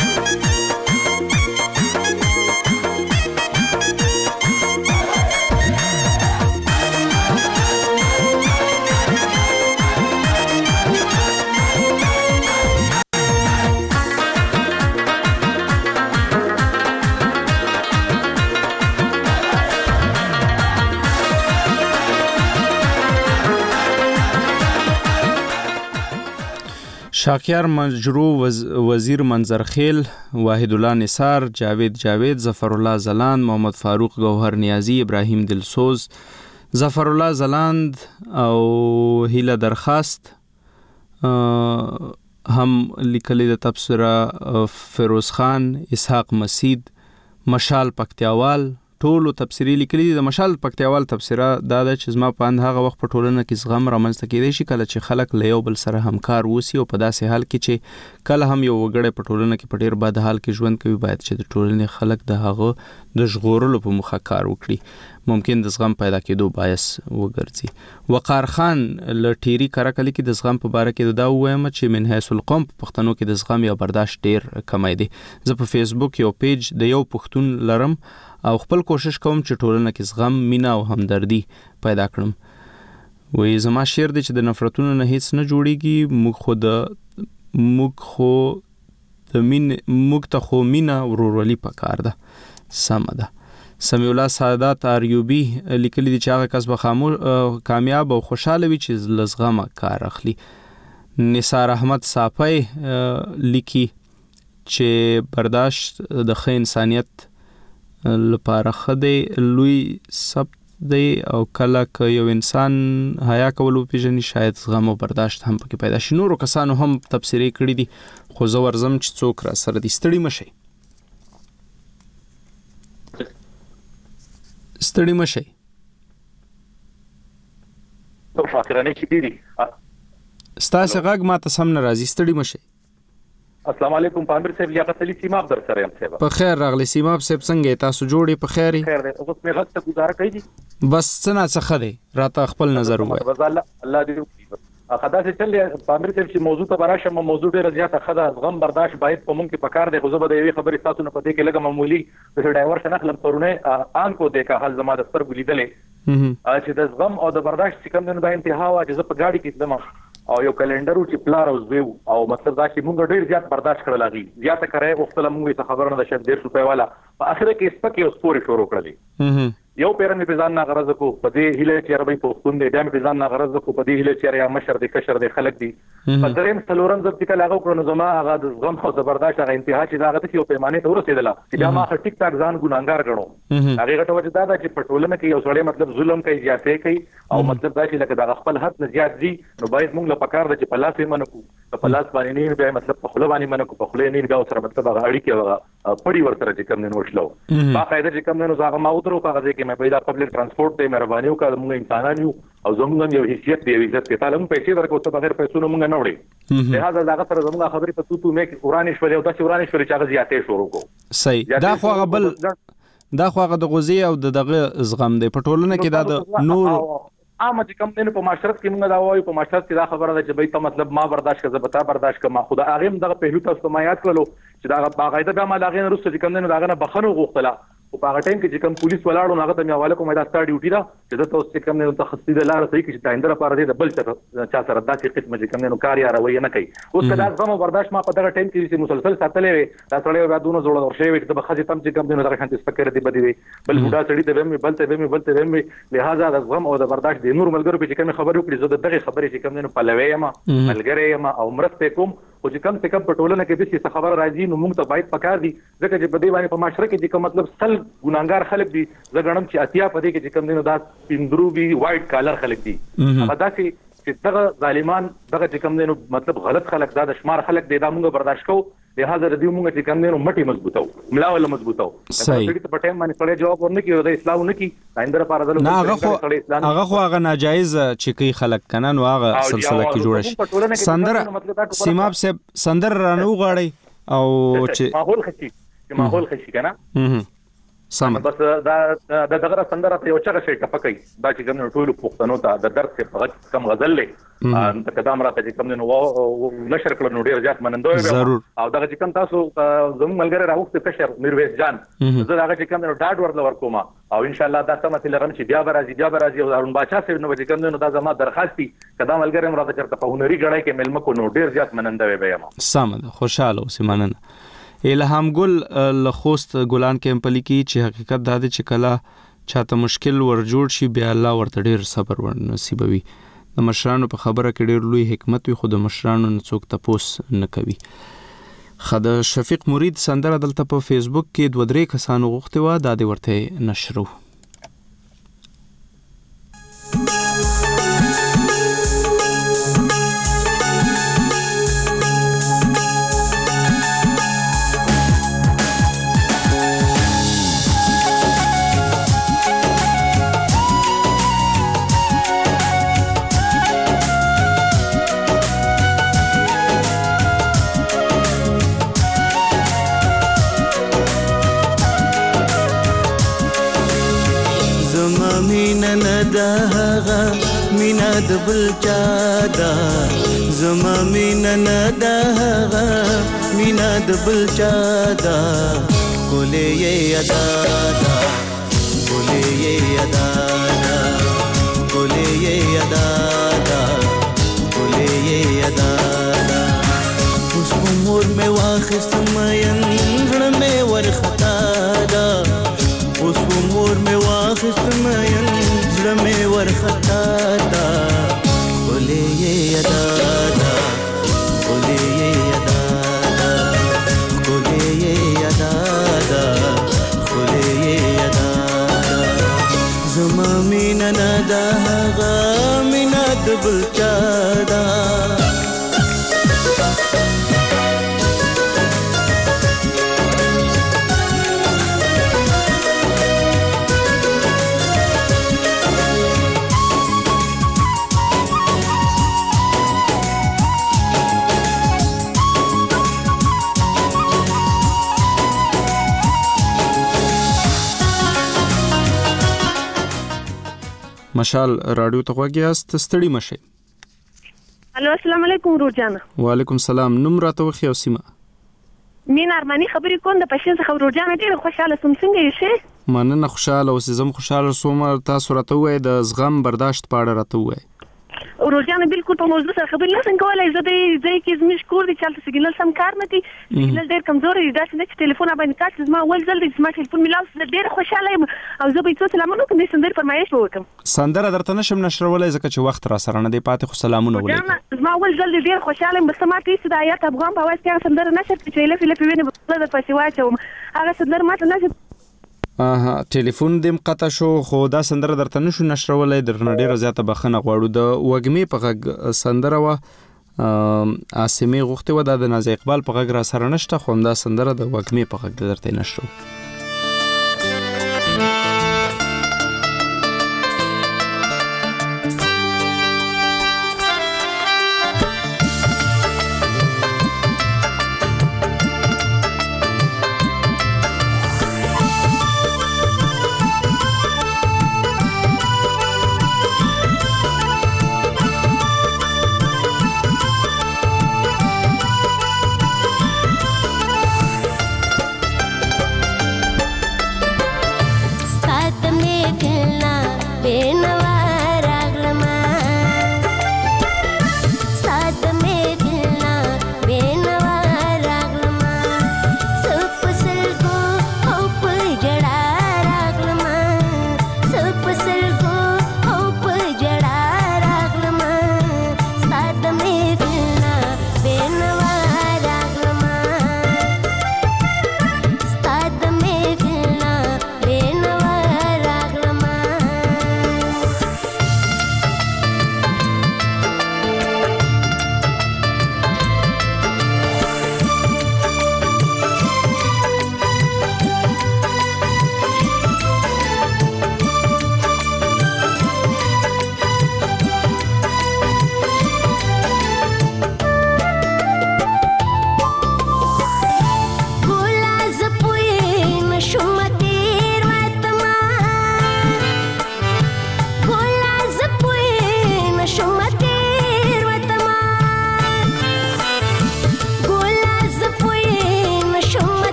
شاکیار مجرو وز... وزیر منظرخیل، واحد الله نثار، جاوید جاوید، ظفر الله زلاند، محمد فاروق گوهر نیازی، ابراهیم دلسوز، ظفر الله زلاند او هیله درخواست هم لیکلی د تبصره، فیروز خان، اسحاق مسید، مشال پکتیاوال ټولو تبصری لیکلي دي. د مشال پکتیاوال تبصره دا د چې زما په اند هغه وخت په ټولنه کې زغم رامنځته کېدای شي کله چې خلک له یو بل سره همکار وسی او په داسې حال کې چې کله هم یو وګړی په ټولنه کې په ډیر بد حال کې ژوند کوي باید چې د ټولنې خلک د هغه د ژغورلو په موخه کار وکړي، ممکن د زغم پیدا کېدو باعث وګرځي. وقار خان له ټيري کارکلي کې د زغم په باره کې دا وایم چې من حیث القوم په پښتنو کې د زغم یا برداشت ډیر کمی دی. زه په فیسبوک یو پیج د یو پښتون لرم او خپل کوشش کوم چې ټولنه کې زغم، مینه او همدردی پیدا کړم. وې زما شعر دی چې د نفرتونو نه هیڅ نه جوړیږي، موږ خو د موږ خو د مين موږ ته خو مینه ورورولي پکار ده. سمه ده. سمیع الله سعادت اریوبی لیکلی دی چې هغه کس به خاموش کامیاب او خوشاله وي چې لزغمه کار اخلي. نثار احمد صافی لیکي چې برداشت د ښه انسانیت لپاره خدای لوی سب دی او کله که یو انسان حیا کولو پیژني شاید زغم او برداشت هم پکې پیدا شي. نورو کسانو هم تبصرې کړې دي خو زه ورزم چې څوک را سره دي. ستړي مشئ ستړي مشئ تو فاکرانه چې دي ستاسو غږ ما ته سم نه راځي. ستړي مشئ. السلام علیکم پامیر صاحب، لیاقت علي سیماب در سره یم صاحب. په خیر راغلی سیماب صاحب، څنګه تاسو جوړې؟ په خیر خیر دی. اوس مې غږ ته گزاره کوي دي بس څنګه څه خدي راته خپل نظر وای. الله الله دې وکړي. خدا سے چل پامیر صاحب چې موضوع ته براشه مو موضوع ډیره زیاته خدا غم برداشت باید په مونږ کې پکار دی. خو زه به د یوې خبرې تاسو نه پدې کې لګم معمولی د ډرایور څخه خپل پرونه آن کو دیکھا حال زما د سترګو لیدلې چې د غم او د برداشت څخه نه د انتها وا چې په گاډي کې دمه او یو کلندر چې پلار اوس ویو او مطلب دا چې مونږ ډیر زیات برداشت کړل غي زیاته کرے وختل مونږ ته خبرونه د شپ ډیر روپے والا په اخر کې سپکه اوس پوری شروع کړلې. یو پیر مې پېژان نه غرض کو په دې هله چې عربي پښتون دې بیا مې پېژان نه غرض کو په دې هله چې یا مشر دې کشر دې خلک دي په دریم څلورم ځب چې کله هغه کړو زما هغه د غم او زبرداشت هغه انتها چې دا غته یو پیمانه ته ورسېدله چې دا ما ټیک ټاک ځان ګناګار غنو. هغه غټه وجه دا چې په ټولنه کې یو سړی مطلب ظلم کوي زیاتې کوي او مطلب دا چې لکه دا خپل حد نه زیات دي نو باید موږ له پکار د چې په لاس یې منکو په لاس باندې نه بیا مطلب په خله باندې منکو په خله نه بیا سره مطلب هغه اړیکې هغه پړی ورته چې کم نه وشلو با قاعده چې کم نه زغه ما ودرو په غځي کې مې پیدا پبلک ترانسپورت ته مهرباني وکړه موږ انسانان یو او زموږ یو حیثیت دی عزت کې تعالی موږ پیسې درکو ته بغیر پیسو نه موږ نه وړي. لہذا دا سره زموږ خبرې په تو تو مې ورانې شولې او داسې ورانې شولې چې هغه زیاتې شروع کو. صحیح. دا خو هغه بل دا خو هغه د غوزي او د دغه زغم دی په ټولنه کې دا د نور عام چې کوم نه په معاشرت کې موږ دا وایو په معاشرت کې دا خبره ده چې به ته مطلب ما برداشت کړه زبتا برداشت کما خدا هغه هم دغه پهلو تاسو ما یاد کړلو چې دا باقاعده بیا ما لاغې نه رسې چې کوم نه داغه نه بخنو غوښتله او په هغه ټیم کې چې کوم پولیس ولاړو هغه ته مې حواله کوم دا ستاره ډیوټي دا چې دا تاسو کوم نه تخصصي د لار صحیح کې چې تاینده لپاره دې بل څه چا سره داسې قسم چې کوم نه کار یا روي نه کوي. اوس کدا زمو برداشت ما په دغه ټیم کې چې مسلسل ساتلې وي دا سړی بیا دونه جوړ ورشي وي چې بخځي تم چې کوم نه دغه شانتي سپکر دي بدی وي بل بوډا سړی ته به بل ته به بل ته به لہذا د زغم او د برداشت د نور ملګرو په چې کوم خبرو کړي زه دغه خبرې چې کوم نه پلوي یم ملګری یم او مرسته کوم او چې کوم څه کوم په ټولنه کې د څه خبر راځي نو موږ ته باید پکار دي ځکه چې په دې باندې په معاشره کې چې کوم مطلب سل ګناګار خلک دي زه غنم چې اتیا په دې کې چې کوم دینو دا پندرو وی وایټ کالر خلک دي هغه داسې چې دغه ظالمان دغه چې کوم دینو مطلب غلط خلک دا د شمار خلک دی دا موږ برداشت کوو. لہذا د دې موږ چې کوم دینو مټي مضبوطو ملا ولا مضبوطو صحیح په ټیم باندې کړي جواب ورنه کیو د اسلام نه کی آینده لپاره د هغه خو هغه خو هغه ناجایز چې کوي خلک کنه نو هغه سلسله کې جوړ شي. سندر سیماب صاحب سندر رانو غاړي او چې ماحول خشي چې ماحول خشي کنه سم بس دا د دغه سندره ته یو چا شي ټپکای دا چې کوم ټول پښتنو ته د درس په کم غزل له ان تقدام راته چې کوم نو نشر کړو نو ډیر ځات منندوی او دغه چې کوم تاسو زموږ ملګری راوخته کشر میرویس جان زه دغه چې کوم نو ډاډ ورل ورکوم او ان شاء الله دا سمه لرم چې بیا برازي بیا برازي او هارون بادشاہ سره نو چې کوم نو دا زما درخواست دي کدا ملګری راته چرته په هنري غړای کې ملم کو نو ډیر ځات منندوی به یم. سم خوشاله اوسې مننه. الهام ګل له خوست ګلان کمپلی کې چې حقیقت دا دی چې کله چاته مشکل ور جوړ شي بیا الله ورته ډیر صبر ور نصیبوي. د مشرانو په خبره کې ډېر لوی حکمت وي، خو د مشرانو نه څوک تپوس نه کوي. خد شفیق مرید سندره دلته په فیسبوک کې دوه درې کسانو غوښتې وه، دا دې ورته نشرو. مینا د بل چا دا زما مینا نه دا مینا د بل چا دا کولې یې ادا دا کولې یې ادا دا کولې یې ادا دا کولې یې ادا دا اوس عمر مې واخست مېن غړ مې ورختا دا اوس عمر مې واخست مېن غړ مې ورختا دا کولې یې ادا دا کولې یې ادا دا کولې یې ادا دا کولې یې ادا دا زما مینا نه دا غا مینا د بل چا دا مشال رادیو ته غوږی است، ستړي مشي. الو السلام علیکم روجان. وعلیکم السلام. نوم راته وخی او سیمه؟ مين ارمانی خبرې کوم د پښین څخه روجان ډېر خوشاله سم. څنګه یې شي؟ مننه خوشاله اوسې. زم خوشاله سوم. تاسو راته وای د زغم برداشت پاړه راته وای. روجان بالکل په موضوع سره خبرې نه څنګه کولای. زه د ځای کې زموږ کور دي چلته سګنل سم کار نه دي. سګنل ډېر کمزوري دي. دا چې ټلیفون باندې کاټ زما ول ځل د زما ټلیفون ملاو ډېر خوشاله یم او زه به تاسو سلامونه کوم. سندر فرمایش وکم. سندره درته نشم نشرولای ځکه چې وخت را سره نه دی پاتې، خو سلامونه ولیکم. زما ول ځل ډېر خوشاله یم. بس ما ته څه د آیات افغان په واسطه هغه سندره نشر چې لفي لفي ویني په د پسې واچوم. هغه سندره ماته نه اها ټلیفون دیم قطع شو، خو دا سندره درته نشو نشرولای. درنه ډیره زیاته بخنه غواړو. د وګمې په غږ سندره و اسمه غوښته و د ناز اقبال په غږ را سره نشته، خو دا سندره د وګمې په غږ درته نشرو.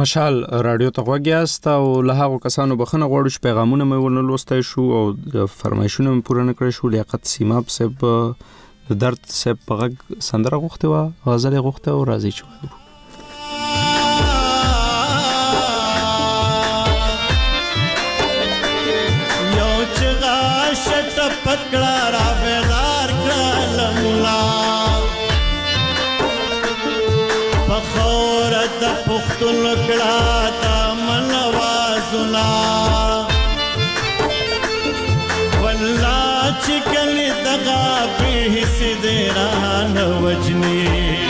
مشال رادیو ته غوږیاست او له هغو کسانو بخښنه غواړو چې پیغامونه مې ونه لوستی شو او فرمایشونه مې پوره نه کړی شو. لیاقت سیماب صاحب د درد صاحب په غږ سندره غوښتې وه، غزل یې غوښتی او راځي چې وګورو. یو چې غاشه ټپک کړه را بیدار کړه لملا د پختون کړه تا من وازنا والله چې کلی دغه به سیدران وجنی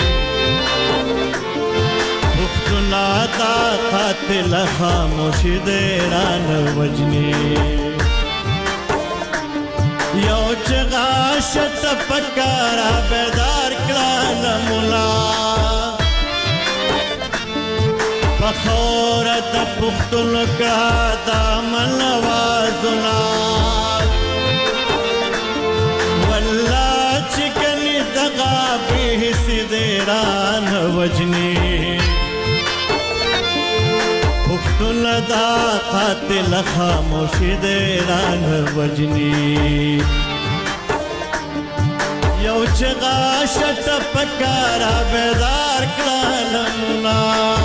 پختون تا قاتل خاموش دیران وجنی یو چې غاشه تفکر بیدار کړه لملا بخورت پختون کا دامن وازنا والله چکنی دغا به سیدران وجنی پختون دا قاتل خاموش دیران وجنی یو چغا شت پکارا بیدار کلالمنا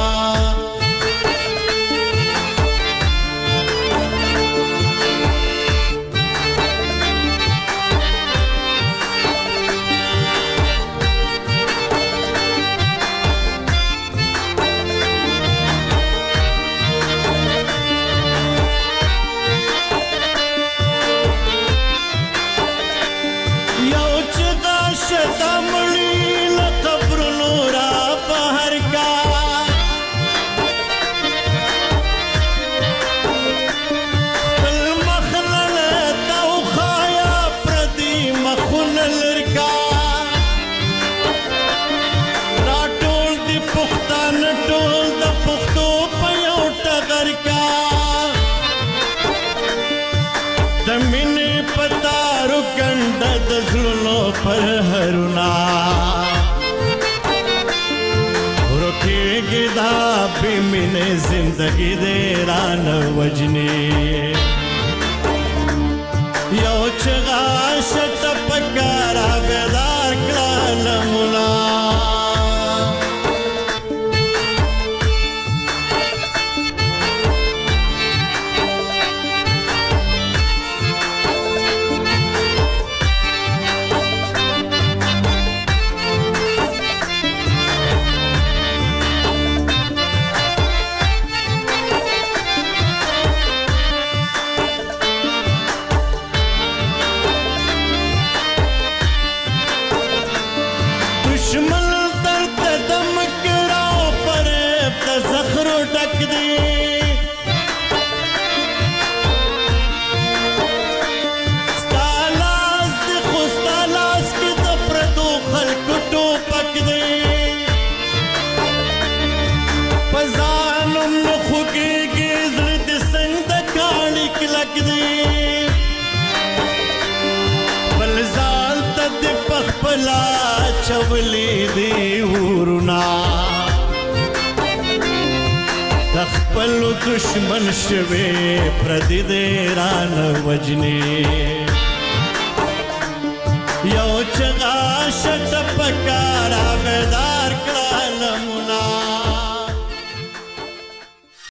पर हरुना रोके गिदा बिमिने जिंदगी देरान वजनी यो चगा शत पकारा बेदार कलाल मुला چولی دی ورنا تخپل دشمن شوی پردی دیران وجنی یو چغا شت پکارا بیدار کړه لمنا